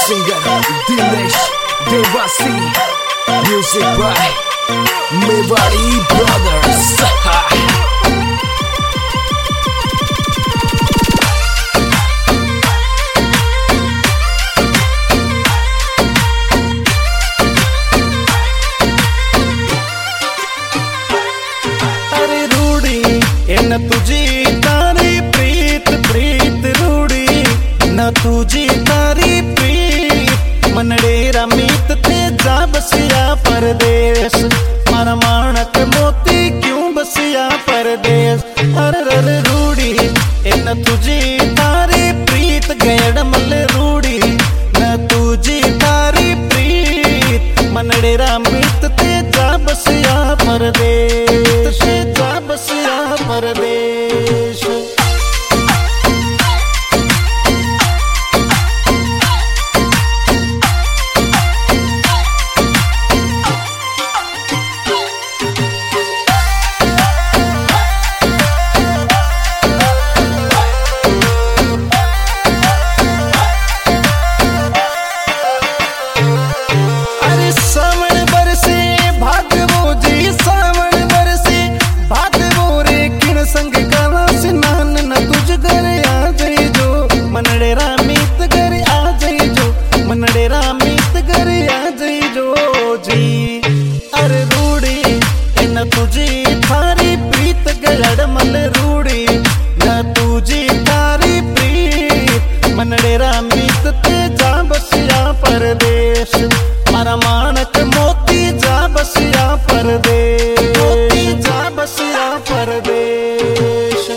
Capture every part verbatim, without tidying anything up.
singer Dinesh Devasi, music by Mewari Brothers. अरे रूड़ी न तुझी तारी प्रीत प्रीत रूड़ी न तुझी तारी प्रीत मनडेरा मीत थे जा बसिया परदेश मारा माणक मोती क्यों बसिया परदेश। अरे अरे रूड़ी न तुझी तारी प्रीत गयड़ मल रूड़ी न तुझी तारी प्रीत मनडेरा मीत थे जा बसिया परदेश जा बसिया परदेश। मनडेरा मीत घर आ जाई जो मनडेरा मीत घर आ जाई जो जी। अरे रूड़ी न तुझी थारी प्रीत गलड़ मल रूड़ी न तुझी थारी प्रीत मनडेरा मीत ते जा बसिया परदेश मारा माणक मोती जा बसिया परदेश मोती जा बसिया परदेश।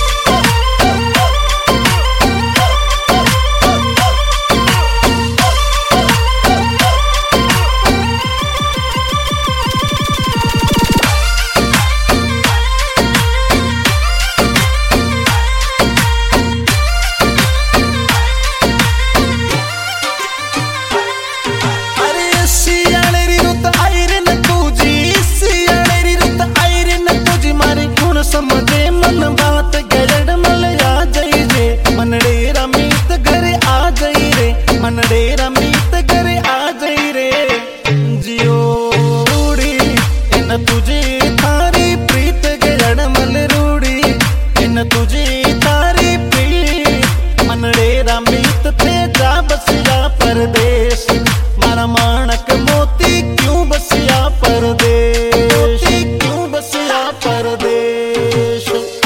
समझे मन बात गलड़ मल आ जाई रे मनडेरा मीत घर आ जाई रे मनडेरा मीत घर आ जाई रे जियो रूड़ी इन तुझे थारी प्रीत गलड़ मल रूड़ी इन तुझे थारी प्रीत मनडेरा मीत थे जा बसिया परदेश मारा माणक मोती क्यों बसिया परदेश क्यों बसिया परदेश।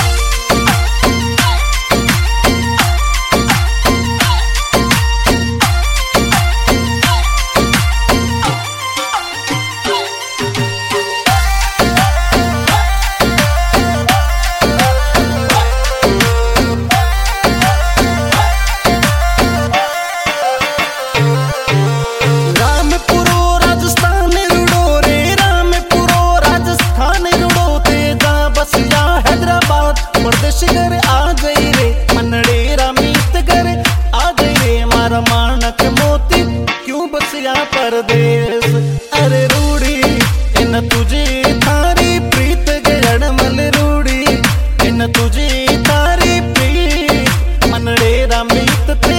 घर आ गई रे मनडेरा मीत घर आ गई रे मारा माणक मोती क्यों बसिया परदेश। अरे रूड़ी इन तुझी थारी प्रीत गयड़ मल रूड़ी इन तुझी थारी प्रीत मनडेरा मीत थे